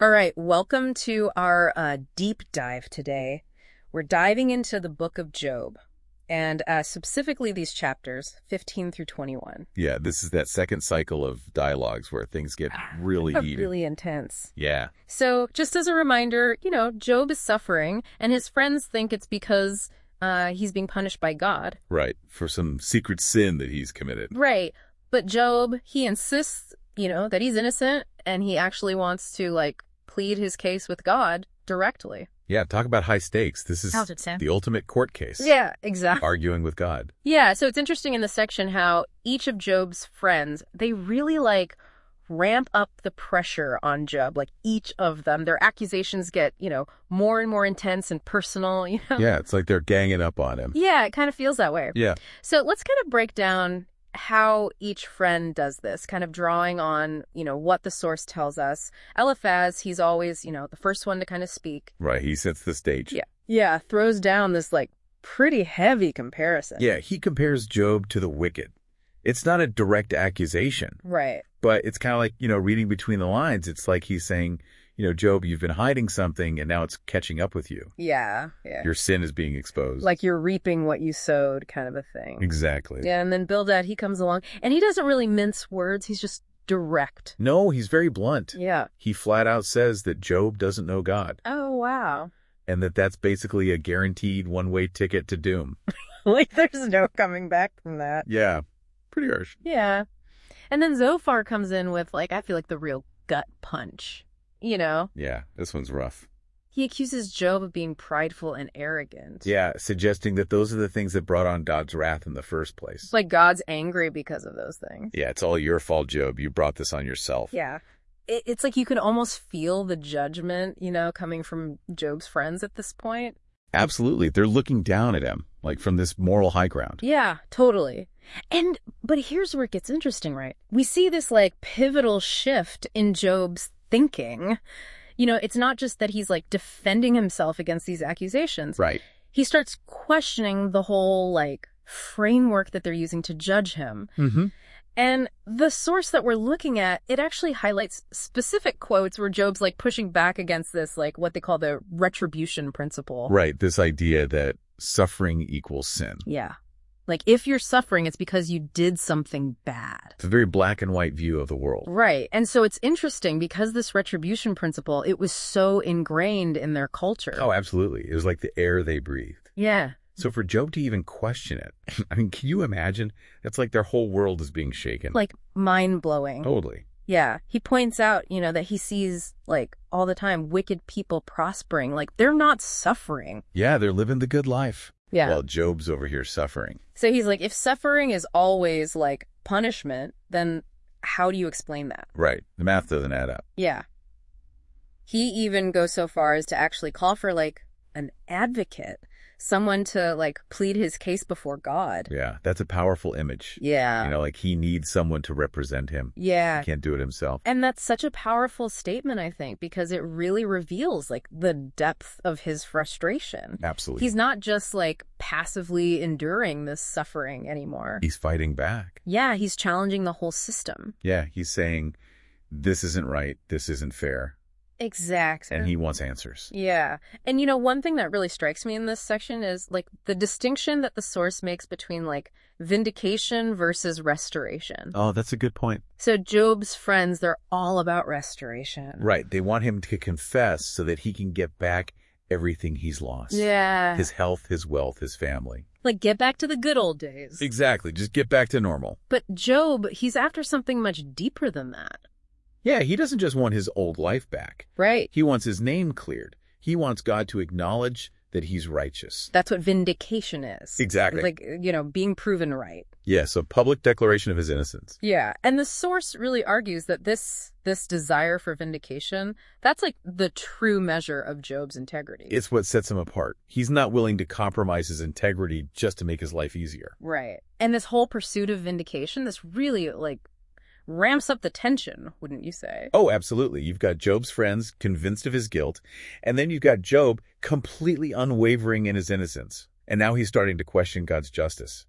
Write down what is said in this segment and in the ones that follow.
All right, welcome to our deep dive today. We're diving into the book of Job, and specifically these chapters, 15 through 21. Yeah, this is that second cycle of dialogues where things get really heated. Really intense. Yeah. So just as a reminder, Job is suffering, and his friends think it's because he's being punished by God. Right, for some secret sin that he's committed. Right, but Job, he insists, that he's innocent, and he actually wants to, plead his case with God directly. Yeah, talk about high stakes. This is the ultimate court case. Yeah, exactly. Arguing with God. Yeah, so it's interesting in this section how each of Job's friends, they really ramp up the pressure on Job. Each of them, their accusations get, more and more intense and personal, Yeah, it's like they're ganging up on him. Yeah, it kind of feels that way. Yeah. So let's kind of break down how each friend does this, kind of drawing on, what the source tells us. Eliphaz, he's always, the first one to kind of speak. Right, he sets the stage. Yeah. Yeah, throws down this, pretty heavy comparison. Yeah, he compares Job to the wicked. It's not a direct accusation. Right. But it's kind of like, reading between the lines. It's like he's saying, Job, you've been hiding something and now it's catching up with you. Yeah. Your sin is being exposed. Like you're reaping what you sowed kind of a thing. Exactly. Yeah, and then Bildad, he comes along and he doesn't really mince words. He's just direct. No, he's very blunt. Yeah. He flat out says that Job doesn't know God. Oh, wow. And that's basically a guaranteed one-way ticket to doom. There's no coming back from that. Yeah. Pretty harsh. Yeah. And then Zophar comes in with, I feel like the real gut punch. Yeah, this one's rough. He accuses Job of being prideful and arrogant. Yeah, suggesting that those are the things that brought on God's wrath in the first place. It's like God's angry because of those things. Yeah, it's all your fault, Job. You brought this on yourself. Yeah. It's like you can almost feel the judgment, coming from Job's friends at this point. Absolutely. They're looking down at him, from this moral high ground. Yeah, totally. But here's where it gets interesting, right? We see this, pivotal shift in Job's thinking. It's not just that he's defending himself against these accusations. Right. He starts questioning the whole framework that they're using to judge him. Mm-hmm. And the source that we're looking at, it actually highlights specific quotes where Job's pushing back against this, what they call the retribution principle. Right. This idea that suffering equals sin. Yeah. If you're suffering, it's because you did something bad. It's a very black and white view of the world. Right. And so it's interesting because this retribution principle, it was so ingrained in their culture. Oh, absolutely. It was like the air they breathed. Yeah. So for Job to even question it, can you imagine? It's like their whole world is being shaken. Mind-blowing. Totally. Yeah. He points out, that he sees, all the time, wicked people prospering. They're not suffering. Yeah, they're living the good life. Yeah. While Job's over here suffering. So he's if suffering is always punishment, then how do you explain that? Right. The math doesn't add up. Yeah. He even goes so far as to actually call for an advocate, someone to plead his case before God. Yeah, that's a powerful image. Yeah. He needs someone to represent him. Yeah. He can't do it himself. And that's such a powerful statement, I think, because it really reveals the depth of his frustration. Absolutely. He's not just passively enduring this suffering anymore. He's fighting back. Yeah, he's challenging the whole system. Yeah, he's saying, this isn't right, this isn't fair. Exactly. And he wants answers. Yeah. And one thing that really strikes me in this section is the distinction that the source makes between vindication versus restoration. Oh, that's a good point. So Job's friends, they're all about restoration. Right. They want him to confess so that he can get back everything he's lost. Yeah. His health, his wealth, his family. Get back to the good old days. Exactly. Just get back to normal. But Job, he's after something much deeper than that. Yeah, he doesn't just want his old life back. Right. He wants his name cleared. He wants God to acknowledge that he's righteous. That's what vindication is. Exactly. Being proven right. Yes, a public declaration of his innocence. Yeah, and the source really argues that this desire for vindication, that's the true measure of Job's integrity. It's what sets him apart. He's not willing to compromise his integrity just to make his life easier. Right. And this whole pursuit of vindication, this really ramps up the tension, wouldn't you say? Oh, absolutely. You've got Job's friends convinced of his guilt, and then you've got Job completely unwavering in his innocence. And now he's starting to question God's justice.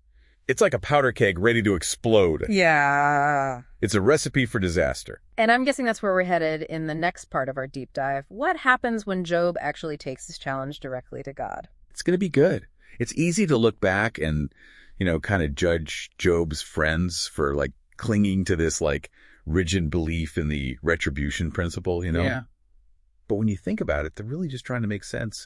It's like a powder keg ready to explode. Yeah. It's a recipe for disaster. And I'm guessing that's where we're headed in the next part of our deep dive. What happens when Job actually takes his challenge directly to God? It's going to be good. It's easy to look back and, kind of judge Job's friends for like clinging to this like rigid belief in the retribution principle, Yeah. But when you think about it, they're really just trying to make sense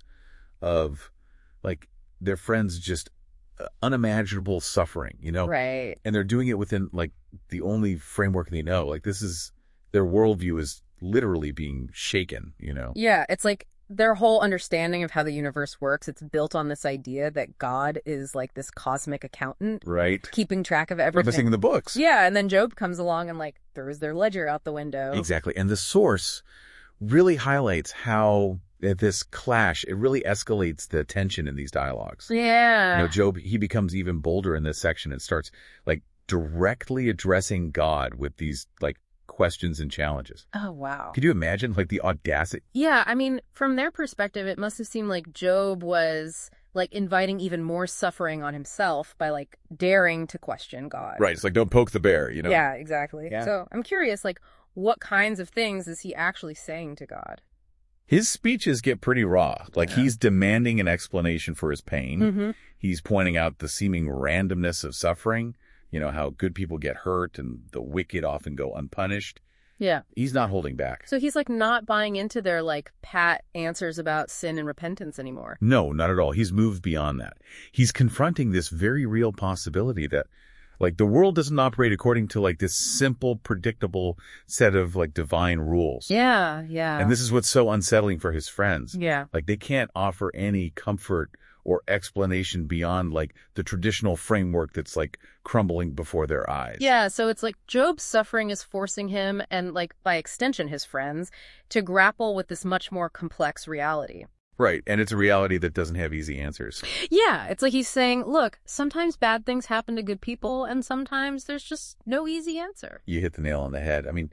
of like their friends' just unimaginable suffering, Right. And they're doing it within like the only framework they know. Like their worldview is literally being shaken, Yeah, it's like their whole understanding of how the universe works, it's built on this idea that God is like this cosmic accountant. Right. Keeping track of everything. Missing the books. Yeah, and then Job comes along and like throws their ledger out the window. Exactly. And the source really highlights how this clash, it really escalates the tension in these dialogues. Yeah. Job, he becomes even bolder in this section and starts like directly addressing God with these like questions and challenges. Oh, wow. Could you imagine like the audacity? Yeah, I mean, from their perspective, it must have seemed like Job was like inviting even more suffering on himself by like daring to question God. Right. It's like, don't poke the bear, Yeah, exactly. Yeah. So I'm curious, like, what kinds of things is he actually saying to God? His speeches get pretty raw. Like he's demanding an explanation for his pain. Mm-hmm. He's pointing out the seeming randomness of suffering, how good people get hurt and the wicked often go unpunished. Yeah. He's not holding back. So he's like not buying into their like pat answers about sin and repentance anymore. No, not at all. He's moved beyond that. He's confronting this very real possibility that like the world doesn't operate according to like this simple, predictable set of like divine rules. Yeah, yeah. And this is what's so unsettling for his friends. Yeah. Like they can't offer any comfort or explanation beyond like the traditional framework that's like crumbling before their eyes. Yeah, so it's like Job's suffering is forcing him, and like by extension his friends, to grapple with this much more complex reality. Right, and it's a reality that doesn't have easy answers. Yeah, it's like he's saying, look, sometimes bad things happen to good people, and sometimes there's just no easy answer. You hit the nail on the head. I mean,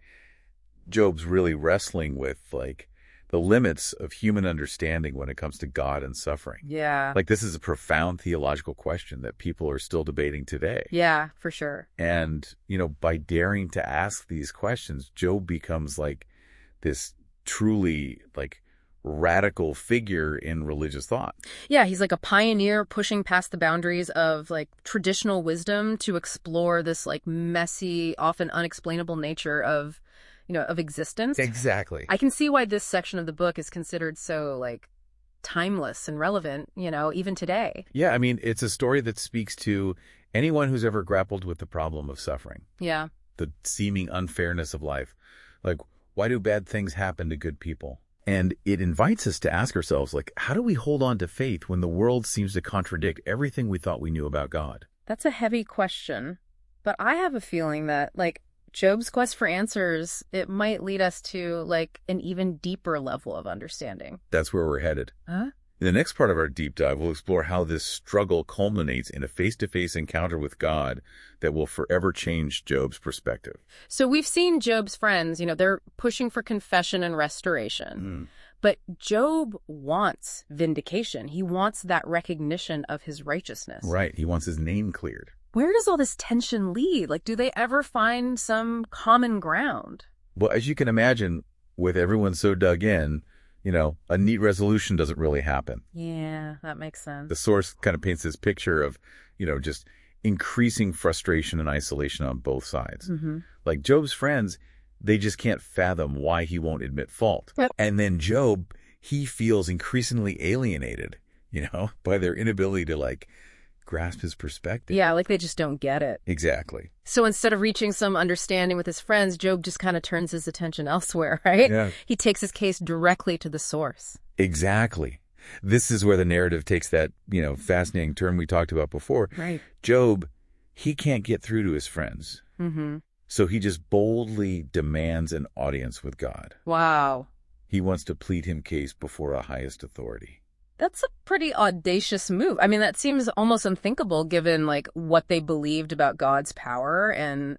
Job's really wrestling with like the limits of human understanding when it comes to God and suffering. Yeah. Like this is a profound theological question that people are still debating today. Yeah, for sure. And, by daring to ask these questions, Job becomes like this truly like radical figure in religious thought. Yeah, he's like a pioneer pushing past the boundaries of like traditional wisdom to explore this like messy, often unexplainable nature of existence. Exactly. I can see why this section of the book is considered so like timeless and relevant, even today. Yeah, I mean, it's a story that speaks to anyone who's ever grappled with the problem of suffering. Yeah. The seeming unfairness of life. Like, why do bad things happen to good people? And it invites us to ask ourselves, like, how do we hold on to faith when the world seems to contradict everything we thought we knew about God? That's a heavy question. But I have a feeling that, like, Job's quest for answers, it might lead us to, like, an even deeper level of understanding. That's where we're headed. Huh? In the next part of our deep dive, we'll explore how this struggle culminates in a face-to-face encounter with God that will forever change Job's perspective. So we've seen Job's friends, they're pushing for confession and restoration. But Job wants vindication. He wants that recognition of his righteousness. Right. He wants his name cleared. Where does all this tension lead? Like, do they ever find some common ground? Well, as you can imagine, with everyone so dug in, a neat resolution doesn't really happen. Yeah, that makes sense. The source kind of paints this picture of, just increasing frustration and isolation on both sides. Mm-hmm. Like Job's friends, they just can't fathom why he won't admit fault. Yep. And then Job, he feels increasingly alienated, by their inability to like grasp his perspective. Yeah, like they just don't get it. Exactly. So instead of reaching some understanding with his friends, Job just kind of turns his attention elsewhere, right? Yeah. He takes his case directly to the source. Exactly. This is where the narrative takes that, fascinating turn we talked about before. Right. Job, he can't get through to his friends. Mm-hmm. So he just boldly demands an audience with God. Wow. He wants to plead him case before a highest authority. That's a pretty audacious move. I mean, that seems almost unthinkable given, like, what they believed about God's power and,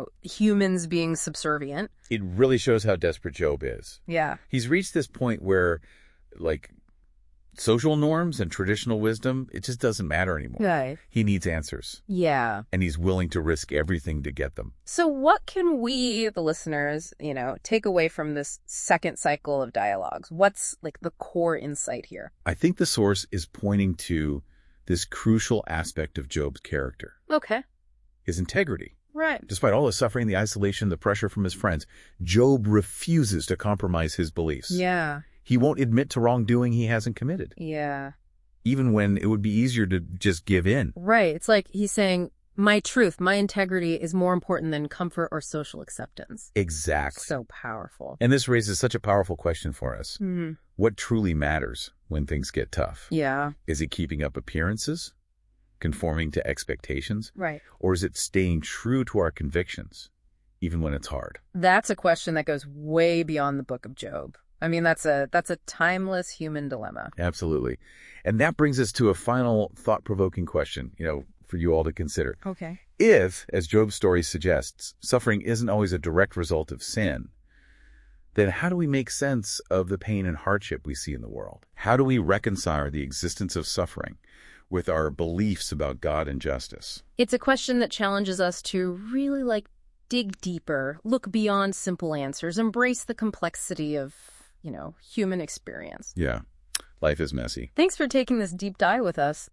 humans being subservient. It really shows how desperate Job is. Yeah. He's reached this point where, like, social norms and traditional wisdom, it just doesn't matter anymore. Right. He needs answers, Yeah. and he's willing to risk everything to get them. So what can we, the listeners, take away from this second cycle of dialogues? What's like the core insight here? I think the source is pointing to this crucial aspect of Job's character, Okay. his integrity. Right. Despite all the suffering, the isolation, the pressure from his friends, Job refuses to compromise his beliefs. Yeah. He won't admit to wrongdoing he hasn't committed, Yeah. even when it would be easier to just give in. Right. It's like he's saying, my truth, my integrity is more important than comfort or social acceptance. Exactly. So powerful. And this raises such a powerful question for us. Mm-hmm. What truly matters when things get tough? Yeah. Is it keeping up appearances, conforming to expectations, Right. or is it staying true to our convictions, even when it's hard? That's a question that goes way beyond the book of Job. I mean, that's a timeless human dilemma. Absolutely. And that brings us to a final thought-provoking question, for you all to consider. Okay. If, as Job's story suggests, suffering isn't always a direct result of sin, then how do we make sense of the pain and hardship we see in the world? How do we reconcile the existence of suffering with our beliefs about God and justice? It's a question that challenges us to really dig deeper, look beyond simple answers, embrace the complexity of, human experience. Yeah, life is messy. Thanks for taking this deep dive with us.